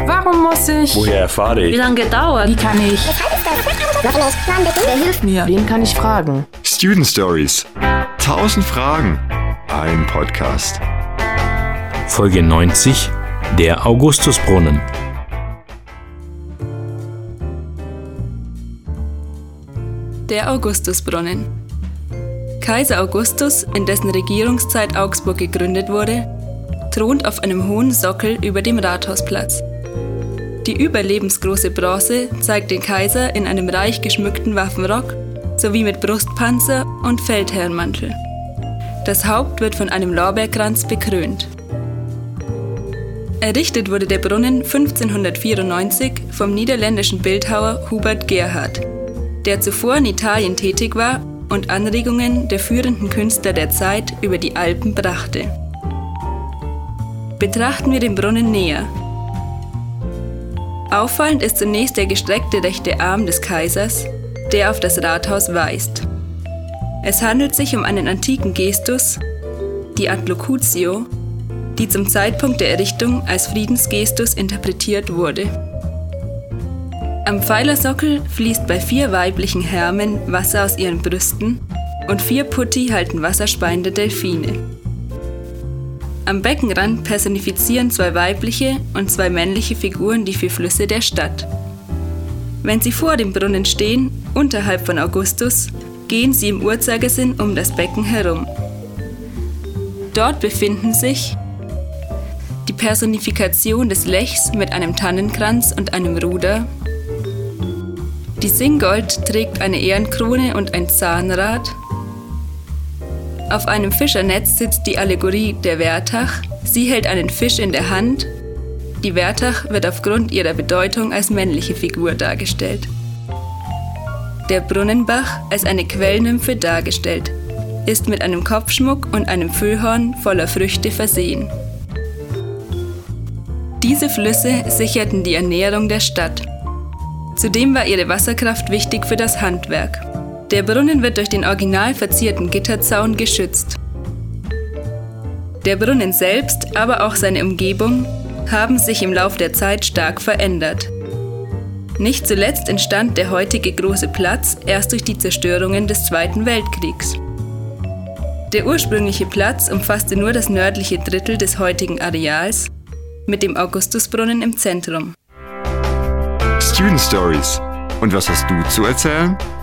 Warum muss ich? Woher erfahre ich? Wie lange dauert? Wie kann ich? Wer hilft mir? Wen kann ich fragen? Student Stories. 1000 Fragen. Ein Podcast. Folge 90: Der Augustusbrunnen. Der Augustusbrunnen. Kaiser Augustus, in dessen Regierungszeit Augsburg gegründet wurde, thront auf einem hohen Sockel über dem Rathausplatz. Die überlebensgroße Bronze zeigt den Kaiser in einem reich geschmückten Waffenrock sowie mit Brustpanzer und Feldherrnmantel. Das Haupt wird von einem Lorbeerkranz bekrönt. Errichtet wurde der Brunnen 1594 vom niederländischen Bildhauer Hubert Gerhard, der zuvor in Italien tätig war und Anregungen der führenden Künstler der Zeit über die Alpen brachte. Betrachten wir den Brunnen näher. Auffallend ist zunächst der gestreckte rechte Arm des Kaisers, der auf das Rathaus weist. Es handelt sich um einen antiken Gestus, die Adlocutio, die zum Zeitpunkt der Errichtung als Friedensgestus interpretiert wurde. Am Pfeilersockel fließt bei 4 weiblichen Hermen Wasser aus ihren Brüsten und 4 Putti halten wasserspeiende Delfine. Am Beckenrand personifizieren 2 weibliche und 2 männliche Figuren die 4 Flüsse der Stadt. Wenn sie vor dem Brunnen stehen, unterhalb von Augustus, gehen sie im Uhrzeigersinn um das Becken herum. Dort befinden sich die Personifikation des Lechs mit einem Tannenkranz und einem Ruder. Die Singold trägt eine Ehrenkrone und ein Zahnrad. Auf einem Fischernetz sitzt die Allegorie der Wertach. Sie hält einen Fisch in der Hand. Die Wertach wird aufgrund ihrer Bedeutung als männliche Figur dargestellt. Der Brunnenbach als eine Quellnymphe dargestellt, ist mit einem Kopfschmuck und einem Füllhorn voller Früchte versehen. Diese Flüsse sicherten die Ernährung der Stadt. Zudem war ihre Wasserkraft wichtig für das Handwerk. Der Brunnen wird durch den original verzierten Gitterzaun geschützt. Der Brunnen selbst, aber auch seine Umgebung, haben sich im Lauf der Zeit stark verändert. Nicht zuletzt entstand der heutige große Platz erst durch die Zerstörungen des Zweiten Weltkriegs. Der ursprüngliche Platz umfasste nur das nördliche Drittel des heutigen Areals, mit dem Augustusbrunnen im Zentrum. Student Stories. Und was hast du zu erzählen?